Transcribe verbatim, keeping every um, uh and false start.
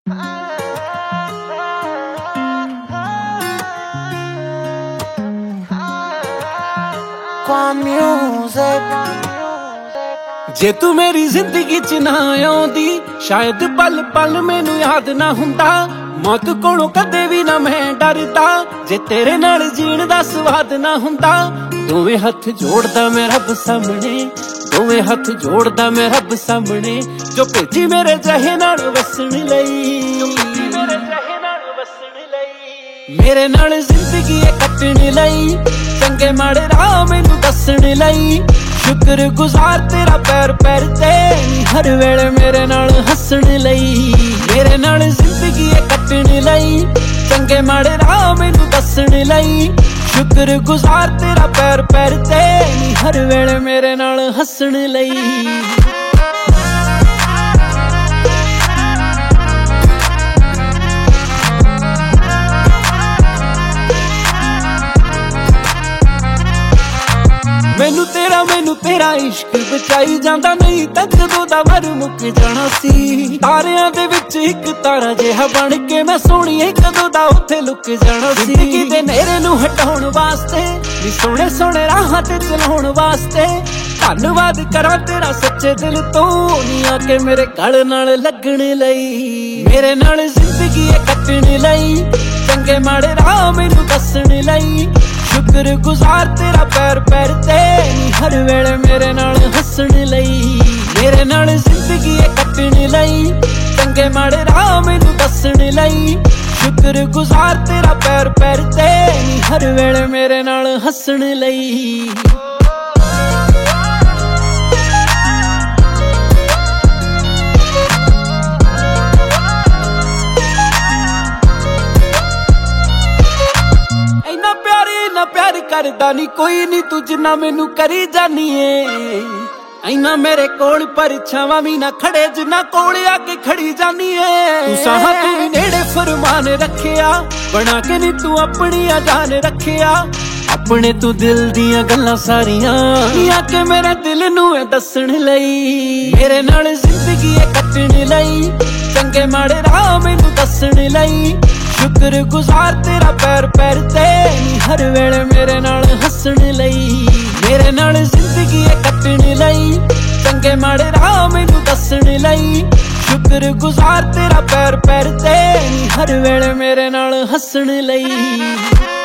जे तू मेरी जिंदगी च ना आउंदी शायद पल पल मैनू याद ना हुंदा। मौत कोलों कदे भी ना मैं डरदा जे तेरे नाल जीण दा स्वाद ना हुंदा। दोवें हथ जोड़दा मैं रब सामने, दोवें हथ जोड़दा मैं रब सामने, जो भेजी मेरे जहे नाल वसण लई, मेरे नाल जिंदगी कटण लई, चंगे माड़े राह मैनू दसण लई। शुक्र गुजार तेरा पैर पैर ते हर वेले मेरे नाल हसण लई, मेरे नाल जिंदगी कटण लई, चंगे माड़े राह मैनू दसण लई। शुक्र गुजार तेरा पैर पैर ते हर वेले मेरे नाल हसण लई। मैनू तेरा मैनू तेरा इश्क बचाई जांदा, नहीं तां कदों दा वर मुक जाना सी। तारियां दे विच इक तारा जिहा बन के मैं सोहणीए कदों दा उत्थे लुक जाना सी। जिंदगी दे नेरे नू हटाउण वास्ते नी सोहणे सोहणे राहां ते चलाउण वास्ते धन्नवाद करां तेरा सच्चे दिल तो, नी आके मेरे गल नाल लगण लई, मेरे नाल जिंदगी कटण लई, चंगे माड़े राह मैनू दसण लई। शुक्र गुजार तेरा पैर पैर ते हर वेले मेरे नाल हसण लई, मेरे नाल जिंदगी कटण लई, चंगे माड़े राह मैनू दसण लई। शुक्र गुजार तेरा पैर पैर ते हर वेले मेरे नाल हसण लई। प्यार करदा नी कोई नी तू जिन्ना मैनू करी जानी है। इना मेरे कोल परछावां भी ना खड़े जिन्ना कोल आके खड़ी जानी है। तू साहा तू भी नेड़े फरमान रखिया, बना के नी तू अपनी जान रखिया। अपने तू दिल दियां गल्लां सारियां आके मेरे दिल नू दसण लई, मेरे नाल जिंदगी कटण लई, चंगे माड़े राह मैनू दसण लई। शुक्र गुजार तेरा पैर पैर ते हर वेले मेरे नाल हसण लई, मेरे नाल जिंदगी कटण लई, चंगे माड़े राह मैनू दसण लई। शुक्र गुजार तेरा पैर पैर ते हर वेले मेरे नाल हसण लई।